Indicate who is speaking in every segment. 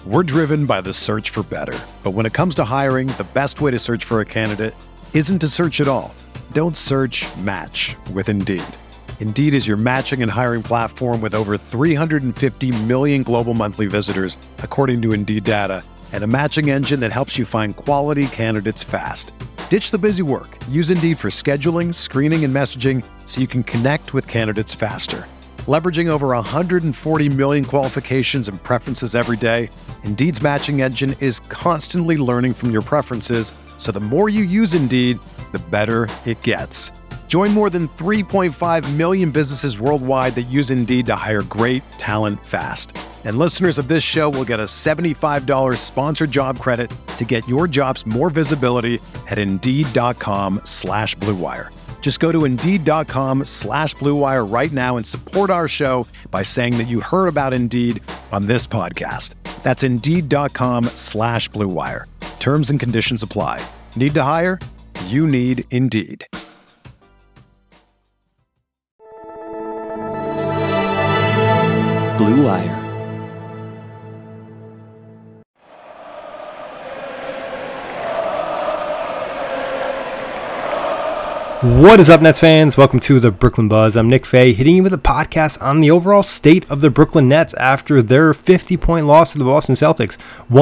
Speaker 1: We're driven by the search for better. But when it comes to hiring, the best way to search for a candidate isn't to search at all. Don't search, match with Indeed. Indeed is your matching and hiring platform with over 350 million global monthly visitors, according to Indeed data, and a matching engine that helps you find quality candidates fast. Ditch the busy work. Use Indeed for scheduling, screening, and messaging so you can connect with candidates faster. Leveraging over 140 million qualifications and preferences every day, Indeed's matching engine is constantly learning from your preferences, so the more you use Indeed, the better it gets. Join more than 3.5 million businesses worldwide that use Indeed to hire great talent fast. And listeners of this show will get a $75 sponsored job credit to get your jobs more visibility at Indeed.com/Blue Wire. Just go to Indeed.com/Blue Wire right now and support our show by saying that you heard about Indeed on this podcast. That's Indeed.com/Blue Wire. Terms and conditions apply. Need to hire? You need Indeed.
Speaker 2: Blue Wire.
Speaker 3: What is up, Nets fans? Welcome to the Brooklyn Buzz. I'm Nick Fay, hitting you with a podcast on the overall state of the Brooklyn Nets after their 50-point loss to the Boston Celtics,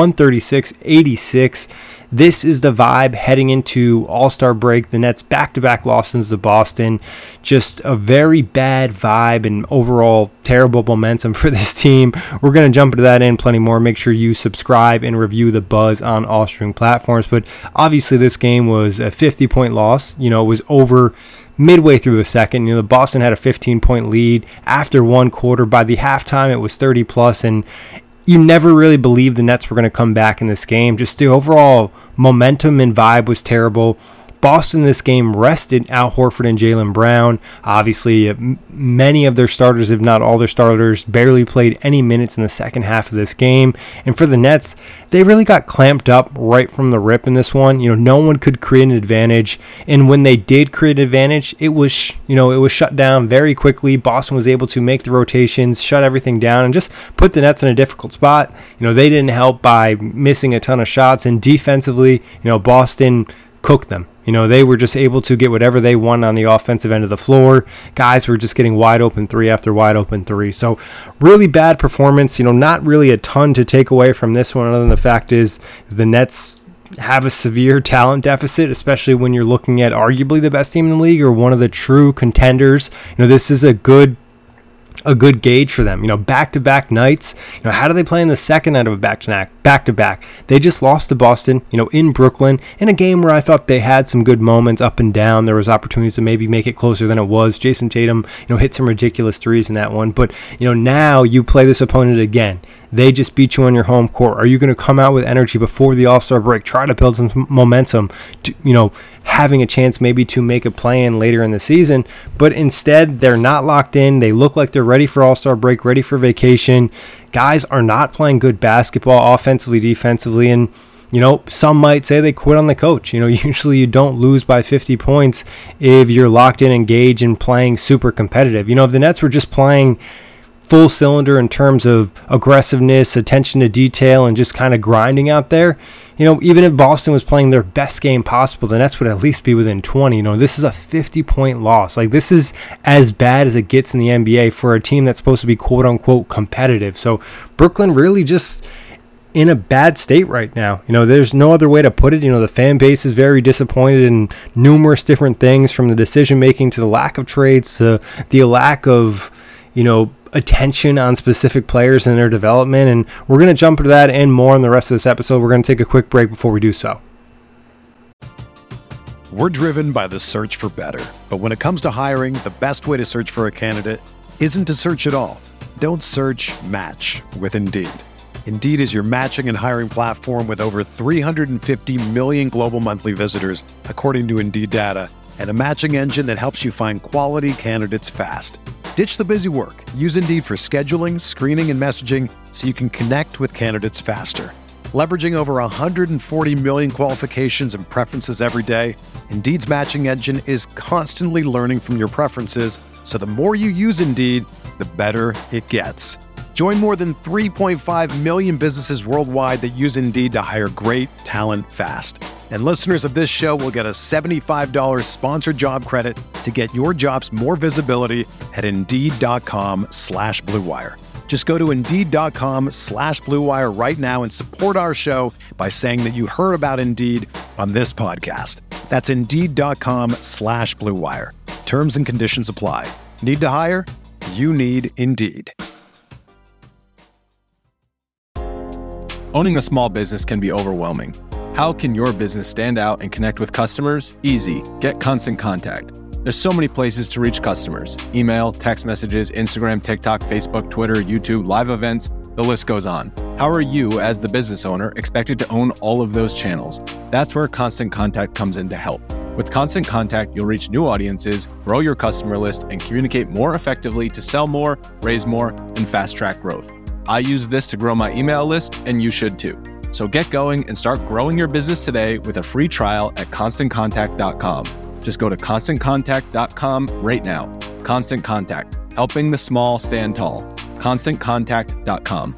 Speaker 3: 136-86. This is the vibe heading into All-Star break. The Nets back-to-back losses to Boston. Just a very bad vibe and overall terrible momentum for this team. We're going to jump into that and plenty more. Make sure you subscribe and review the Buzz on all streaming platforms. But obviously this game was a 50-point loss. It was over midway through the second. The Boston had a 15-point lead after one quarter. By the halftime, it was 30-plus, and you never really believed the Nets were going to come back in this game. Just the overall momentum and vibe was terrible. Boston in this game rested Al Horford and Jaylen Brown. Obviously, many of their starters, if not all their starters, barely played any minutes in the second half of this game. And for the Nets, they really got clamped up right from the rip in this one. No one could create an advantage. And when they did create an advantage, it was shut down very quickly. Boston was able to make the rotations, shut everything down, and just put the Nets in a difficult spot. They didn't help by missing a ton of shots. And defensively, Boston cooked them. They were just able to get whatever they wanted on the offensive end of the floor. Guys were just getting wide open three after wide open three. So really bad performance. Not really a ton to take away from this one, other than the fact is the Nets have a severe talent deficit, especially when you're looking at arguably the best team in the league or one of the true contenders. This is a good gauge for them. Back-to-back nights. How do they play in the second night of a back-to-back? They just lost to Boston, in Brooklyn, in a game where I thought they had some good moments up and down. There was opportunities to maybe make it closer than it was. Jason Tatum, hit some ridiculous threes in that one. But, now you play this opponent again. They just beat you on your home court. Are you going to come out with energy before the All-Star break, try to build some momentum, having a chance maybe to make a play-in later in the season? But instead, they're not locked in. They look like they're ready for All-Star break, ready for vacation. Guys are not playing good basketball offensively, defensively, and some might say they quit on the coach. Usually you don't lose by 50 points if you're locked in, engaged, and playing super competitive. If the Nets were just playing full cylinder in terms of aggressiveness, attention to detail, and just kind of grinding out there, even if Boston was playing their best game possible, the Nets would at least be within 20. This is a 50-point loss. This is as bad as it gets in the NBA for a team that's supposed to be quote-unquote competitive. So Brooklyn really just in a bad state right now. There's no other way to put it. The fan base is very disappointed in numerous different things, from the decision-making to the lack of trades to the lack of, attention on specific players and their development. And we're going to jump into that and more in the rest of this episode. We're going to take a quick break before we do so.
Speaker 1: We're driven by the search for better. But when it comes to hiring, the best way to search for a candidate isn't to search at all. Don't search, match with Indeed. Indeed is your matching and hiring platform with over 350 million global monthly visitors, according to Indeed data, and a matching engine that helps you find quality candidates fast. Ditch the busy work. Use Indeed for scheduling, screening, and messaging so you can connect with candidates faster. Leveraging over 140 million qualifications and preferences every day, Indeed's matching engine is constantly learning from your preferences, so the more you use Indeed, the better it gets. Join more than 3.5 million businesses worldwide that use Indeed to hire great talent fast. And listeners of this show will get a $75 sponsored job credit to get your jobs more visibility at Indeed.com/Blue Wire. Just go to Indeed.com/Blue Wire right now and support our show by saying that you heard about Indeed on this podcast. That's Indeed.com/Blue Wire. Terms and conditions apply. Need to hire? You need Indeed.
Speaker 2: Owning a small business can be overwhelming. How can your business stand out and connect with customers? Easy. Get Constant Contact. There's so many places to reach customers. Email, text messages, Instagram, TikTok, Facebook, Twitter, YouTube, live events, the list goes on. How are you, as the business owner, expected to own all of those channels? That's where Constant Contact comes in to help. With Constant Contact, you'll reach new audiences, grow your customer list, and communicate more effectively to sell more, raise more, and fast-track growth. I use this to grow my email list, and you should too. So get going and start growing your business today with a free trial at ConstantContact.com. Just go to ConstantContact.com right now. Constant Contact, helping the small stand tall. ConstantContact.com.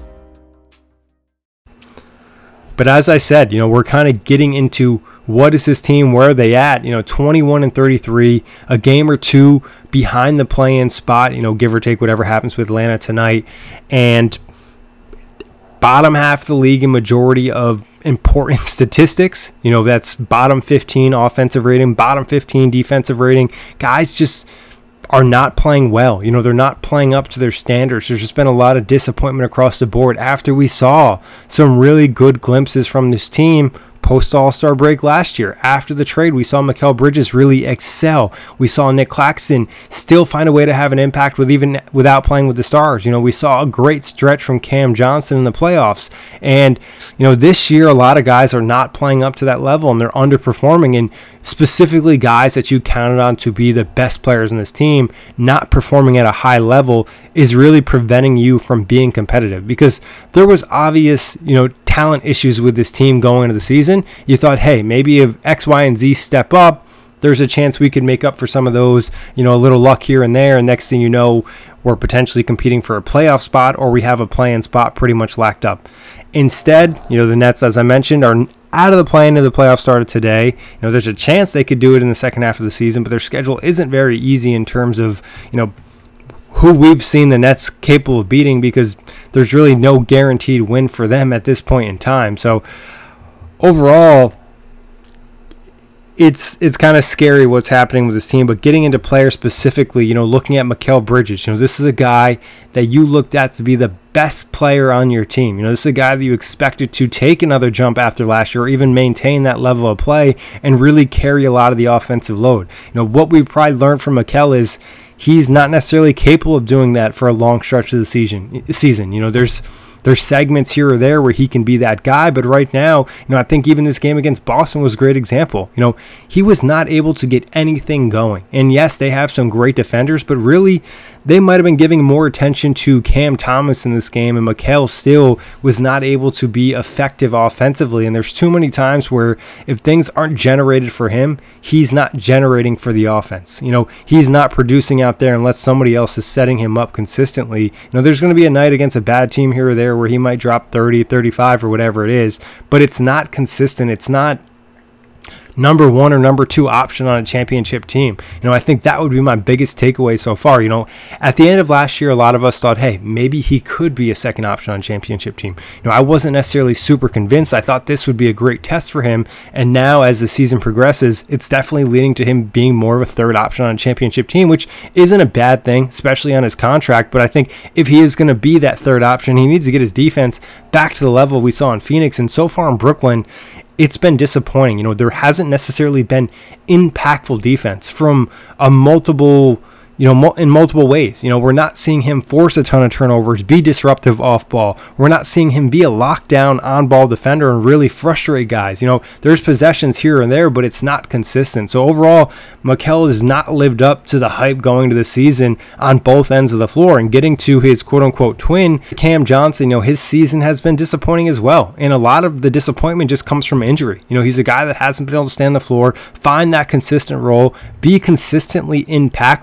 Speaker 3: But as I said, we're kind of getting into what is this team, where are they at? 21-33, a game or two behind the play-in spot, give or take whatever happens with Atlanta tonight, and bottom half of the league in majority of important statistics. That's bottom 15 offensive rating, bottom 15 defensive rating. Guys just are not playing well. They're not playing up to their standards. There's just been a lot of disappointment across the board after we saw some really good glimpses from this team post All-Star break last year. After the trade, we saw Mikal Bridges really excel. We saw Nick Claxton still find a way to have an impact without playing with the Stars. We saw a great stretch from Cam Johnson in the playoffs. And, this year, a lot of guys are not playing up to that level and they're underperforming. And specifically guys that you counted on to be the best players in this team not performing at a high level is really preventing you from being competitive, because there was obvious, talent issues with this team going into the season. You thought, hey, maybe if X, Y, and Z step up, there's a chance we could make up for some of those, a little luck here and there. And next thing you know, we're potentially competing for a playoff spot, or we have a play-in spot pretty much locked up. Instead, the Nets, as I mentioned, are out of the play-in to the playoffs started today. There's a chance they could do it in the second half of the season, but their schedule isn't very easy in terms of, who we've seen the Nets capable of beating, because there's really no guaranteed win for them at this point in time. So overall, it's kind of scary what's happening with this team. But getting into players specifically, looking at Mikal Bridges, this is a guy that you looked at to be the best player on your team. This is a guy that you expected to take another jump after last year, or even maintain that level of play and really carry a lot of the offensive load. What we've probably learned from Mikal is he's not necessarily capable of doing that for a long stretch of the season. There's segments here or there where he can be that guy, but right now, I think even this game against Boston was a great example. He was not able to get anything going. And yes, they have some great defenders, but really, they might have been giving more attention to Cam Thomas in this game, and Mikal still was not able to be effective offensively. And there's too many times where if things aren't generated for him, he's not generating for the offense. He's not producing out there unless somebody else is setting him up consistently. There's going to be a night against a bad team here or there where he might drop 30, 35 or whatever it is, but it's not consistent. It's not number one or number two option on a championship team. I think that would be my biggest takeaway so far. At the end of last year, a lot of us thought, hey, maybe he could be a second option on a championship team. I wasn't necessarily super convinced. I thought this would be a great test for him. And now as the season progresses, it's definitely leading to him being more of a third option on a championship team, which isn't a bad thing, especially on his contract. But I think if he is going to be that third option, he needs to get his defense back to the level we saw in Phoenix. And so far in Brooklyn, it's been disappointing. There hasn't necessarily been impactful defense from a multiple in multiple ways. We're not seeing him force a ton of turnovers, be disruptive off ball. We're not seeing him be a lockdown on ball defender and really frustrate guys. There's possessions here and there, but it's not consistent. So overall, Mikal has not lived up to the hype going to the season on both ends of the floor. And getting to his quote unquote twin, Cam Johnson, his season has been disappointing as well. And a lot of the disappointment just comes from injury. He's a guy that hasn't been able to stand the floor, find that consistent role, be consistently impactful,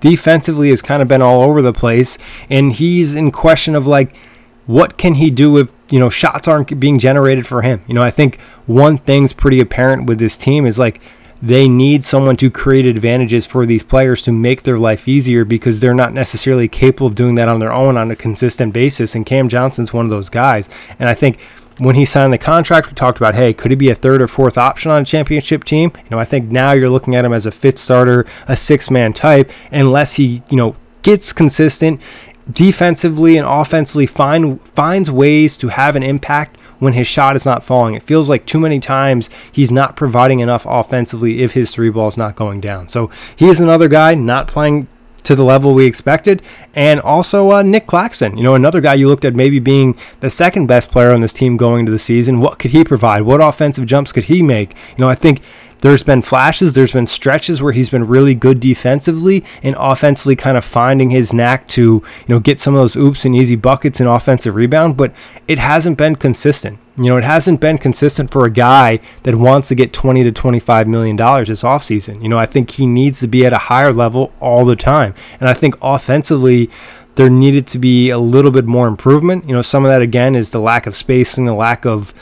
Speaker 3: defensively has kind of been all over the place, and he's in question of like, what can he do if, shots aren't being generated for him? I think one thing's pretty apparent with this team is like, they need someone to create advantages for these players to make their life easier, because they're not necessarily capable of doing that on their own on a consistent basis. And Cam Johnson's one of those guys. And I think when he signed the contract, we talked about, hey, could he be a third or fourth option on a championship team? I think now you're looking at him as a fifth starter, a six-man type, unless he, gets consistent defensively and offensively, finds ways to have an impact when his shot is not falling. It feels like too many times he's not providing enough offensively if his three ball is not going down. So he is another guy not playing to the level we expected. And also Nick Claxton, another guy you looked at maybe being the second best player on this team going into the season. What could he provide? What offensive jumps could he make? I think there's been flashes, there's been stretches where he's been really good defensively and offensively, kind of finding his knack to, get some of those oops and easy buckets and offensive rebound, but it hasn't been consistent. It hasn't been consistent for a guy that wants to get $20 to $25 million this offseason. I think he needs to be at a higher level all the time. And I think offensively, there needed to be a little bit more improvement. Some of that, again, is the lack of spacing, the lack of,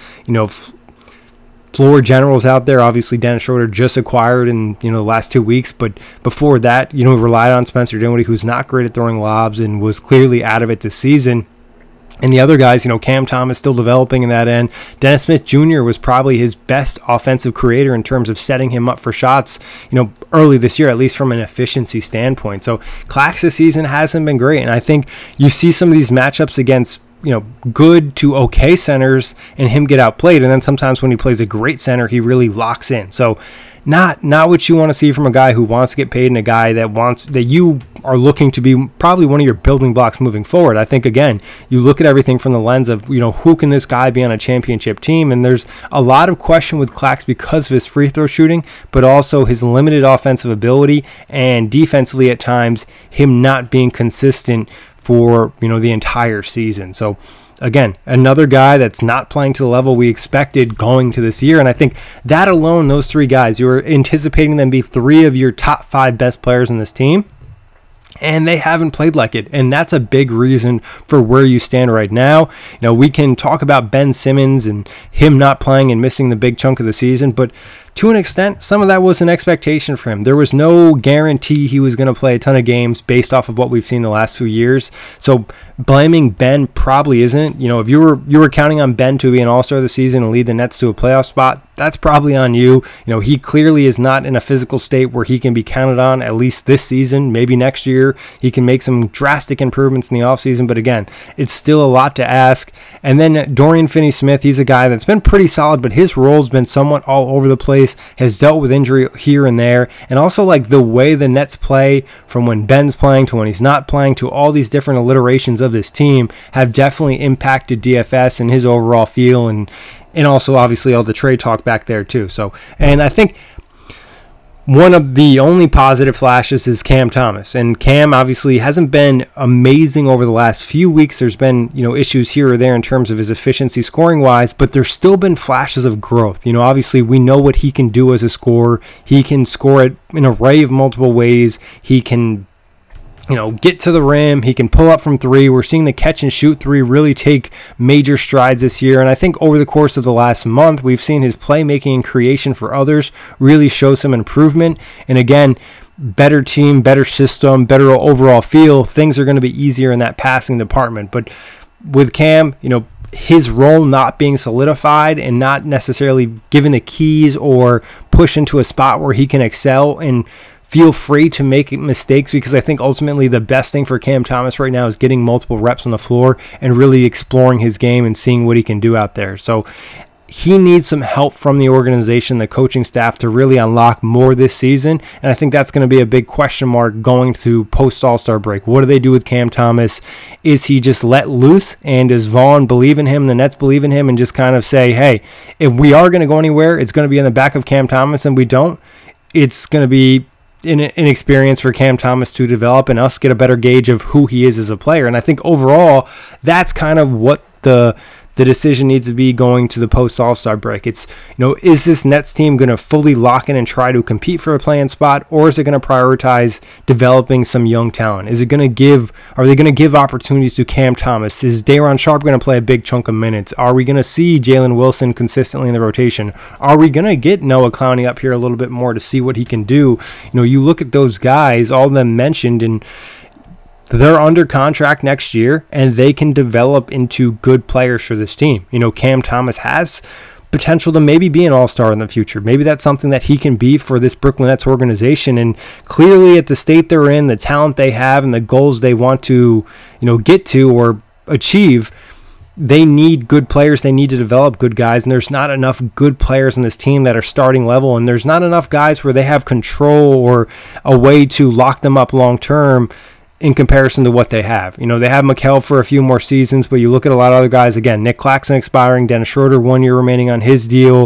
Speaker 3: floor generals out there. Obviously, Dennis Schroeder just acquired in the last 2 weeks, but before that, we relied on Spencer Dinwiddie, who's not great at throwing lobs and was clearly out of it this season. And the other guys, Cam Thomas still developing in that end. Dennis Smith Jr. was probably his best offensive creator in terms of setting him up for shots, early this year, at least from an efficiency standpoint. So Clax this season hasn't been great. And I think you see some of these matchups against good to okay centers and him get outplayed. And then sometimes when he plays a great center, he really locks in. So not what you want to see from a guy who wants to get paid and a guy that you are looking to be probably one of your building blocks moving forward. I think, again, you look at everything from the lens of, who can this guy be on a championship team? And there's a lot of question with Clax because of his free throw shooting, but also his limited offensive ability and defensively at times him not being consistent for the entire season. So again, another guy that's not playing to the level we expected going to this year. And I think that alone, those three guys, you were anticipating them to be three of your top five best players in this team, and they haven't played like it. And that's a big reason for where you stand right now. We can talk about Ben Simmons and him not playing and missing the big chunk of the season, but to an extent, some of that was an expectation for him. There was no guarantee he was going to play a ton of games based off of what we've seen the last few years. So blaming Ben probably isn't. If you were counting on Ben to be an all-star this season and lead the Nets to a playoff spot, that's probably on you. He clearly is not in a physical state where he can be counted on, at least this season. Maybe next year he can make some drastic improvements in the offseason, but again, it's still a lot to ask. And then Dorian Finney-Smith, he's a guy that's been pretty solid, but his role's been somewhat all over the place, has dealt with injury here and there, and also like the way the Nets play from when Ben's playing to when he's not playing to all these different alliterations of this team have definitely impacted DFS and his overall feel, and also obviously all the trade talk back there too. So, and I think one of the only positive flashes is Cam Thomas. And Cam obviously hasn't been amazing over the last few weeks. There's been, issues here or there in terms of his efficiency scoring wise, but there's still been flashes of growth. Obviously we know what he can do as a scorer. He can score it in an array of multiple ways. He can get to the rim. He can pull up from three. We're seeing the catch and shoot three really take major strides this year. And I think over the course of the last month, we've seen his playmaking and creation for others really show some improvement. And again, better team, better system, better overall feel. Things are going to be easier in that passing department. But with Cam, his role not being solidified and not necessarily given the keys or push into a spot where he can excel and feel free to make mistakes, because I think ultimately the best thing for Cam Thomas right now is getting multiple reps on the floor and really exploring his game and seeing what he can do out there. So he needs some help from the organization, the coaching staff, to really unlock more this season. And I think that's going to be a big question mark going to post-All-Star break. What do they do with Cam Thomas? Is he just let loose? And does Vaughn believe in him, the Nets believe in him, and just kind of say, hey, if we are going to go anywhere, it's going to be in the back of Cam Thomas, and we don't, it's going to be an experience for Cam Thomas to develop and us get a better gauge of who he is as a player. And I think overall, that's kind of what the the decision needs to be going to the post All-Star break. It's, is this Nets team going to fully lock in and try to compete for a play-in spot, or is it going to prioritize developing some young talent? Are they going to give opportunities to Cam Thomas? Is Day'Ron Sharpe going to play a big chunk of minutes? Are we going to see Jalen Wilson consistently in the rotation? Are we going to get Noah Clowney up here a little bit more to see what he can do? You look at those guys, all of them mentioned, and they're under contract next year, and they can develop into good players for this team. Cam Thomas has potential to maybe be an all-star in the future. Maybe that's something that he can be for this Brooklyn Nets organization. And clearly at the state they're in, the talent they have, and the goals they want to, get to or achieve, they need good players. They need to develop good guys, and there's not enough good players in this team that are starting level, and there's not enough guys where they have control or a way to lock them up long-term in comparison to what they have. They have Mikal for a few more seasons, but you look at a lot of other guys. Again, Nick Claxton expiring, Dennis Schroeder 1 year remaining on his deal,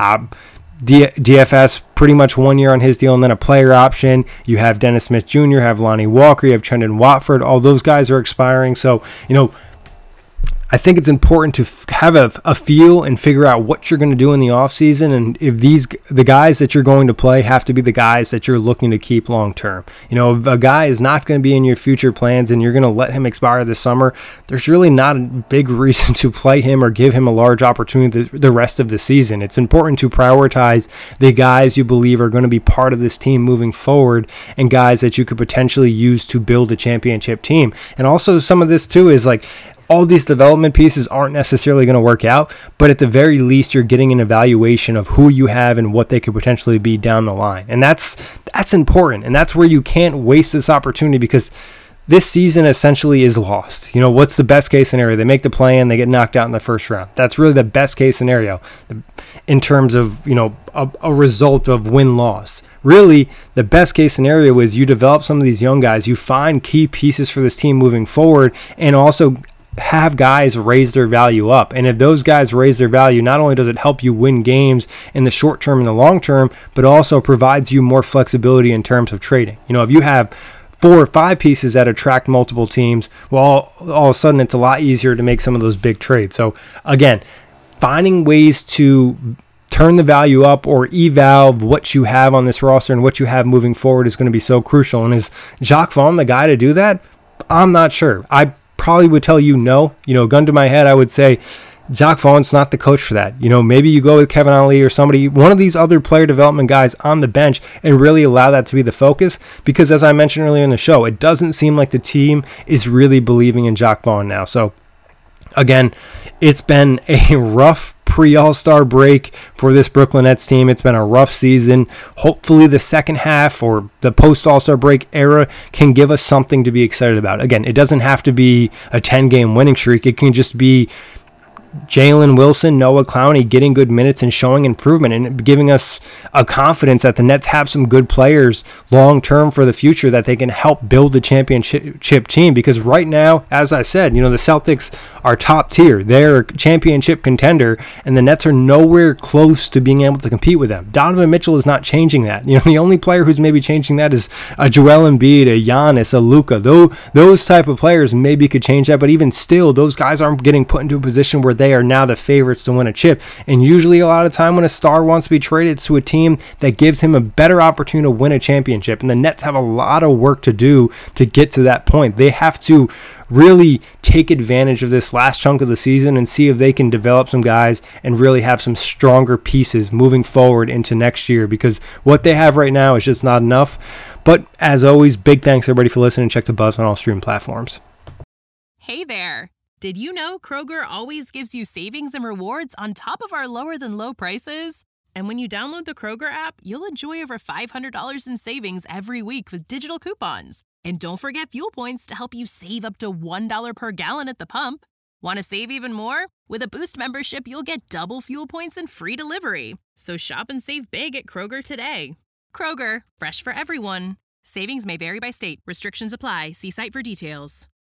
Speaker 3: DFS pretty much 1 year on his deal, and then a player option. You have Dennis Smith Jr., you have Lonnie Walker, you have Trendon Watford. All those guys are expiring. So, I think it's important to have a feel and figure out what you're going to do in the offseason, and if the guys that you're going to play have to be the guys that you're looking to keep long term. If a guy is not going to be in your future plans and you're going to let him expire this summer, there's really not a big reason to play him or give him a large opportunity the rest of the season. It's important to prioritize the guys you believe are going to be part of this team moving forward, and guys that you could potentially use to build a championship team. And also some of this too is like, all these development pieces aren't necessarily going to work out, but at the very least, you're getting an evaluation of who you have and what they could potentially be down the line. And that's important. And that's where you can't waste this opportunity, because this season essentially is lost. What's the best case scenario? They make the play-in, they get knocked out in the first round. That's really the best case scenario in terms of, a result of win-loss. Really, the best case scenario is you develop some of these young guys, you find key pieces for this team moving forward, and also have guys raise their value up. And if those guys raise their value, not only does it help you win games in the short term and the long term, but also provides you more flexibility in terms of trading. If you have 4 or 5 pieces that attract multiple teams, well, all of a sudden it's a lot easier to make some of those big trades. So again, finding ways to turn the value up or eval what you have on this roster and what you have moving forward is going to be so crucial. And is Jacque Vaughn the guy to do that? I'm not sure. I probably would tell you no. Gun to my head, I would say Jacque Vaughn's not the coach for that. Maybe you go with Kevin Ali or one of these other player development guys on the bench, and really allow that to be the focus, because as I mentioned earlier in the show, it doesn't seem like the team is really believing in Jacque Vaughn now. So again, it's been a rough pre-All-Star break for this Brooklyn Nets team. It's been a rough season. Hopefully the second half or the post-All-Star break era can give us something to be excited about. Again, it doesn't have to be a 10-game winning streak. It can just be Jalen Wilson, Noah Clowney getting good minutes and showing improvement and giving us a confidence that the Nets have some good players long-term for the future that they can help build the championship team. Because right now, as I said, the Celtics are top tier. They're a championship contender, and the Nets are nowhere close to being able to compete with them. Donovan Mitchell is not changing that. The only player who's maybe changing that is a Joel Embiid, a Giannis, a Luka. Those type of players maybe could change that, but even still, those guys aren't getting put into a position where they are now the favorites to win a chip. And usually a lot of time when a star wants to be traded to a team that gives him a better opportunity to win a championship. And the Nets have a lot of work to do to get to that point. They have to really take advantage of this last chunk of the season and see if they can develop some guys and really have some stronger pieces moving forward into next year, because what they have right now is just not enough. But as always, big thanks everybody for listening. Check the Buzz on all streaming platforms.
Speaker 4: Hey there. Did you know Kroger always gives you savings and rewards on top of our lower than low prices? And when you download the Kroger app, you'll enjoy over $500 in savings every week with digital coupons. And don't forget fuel points to help you save up to $1 per gallon at the pump. Want to save even more? With a Boost membership, you'll get double fuel points and free delivery. So shop and save big at Kroger today. Kroger, fresh for everyone. Savings may vary by state. Restrictions apply. See site for details.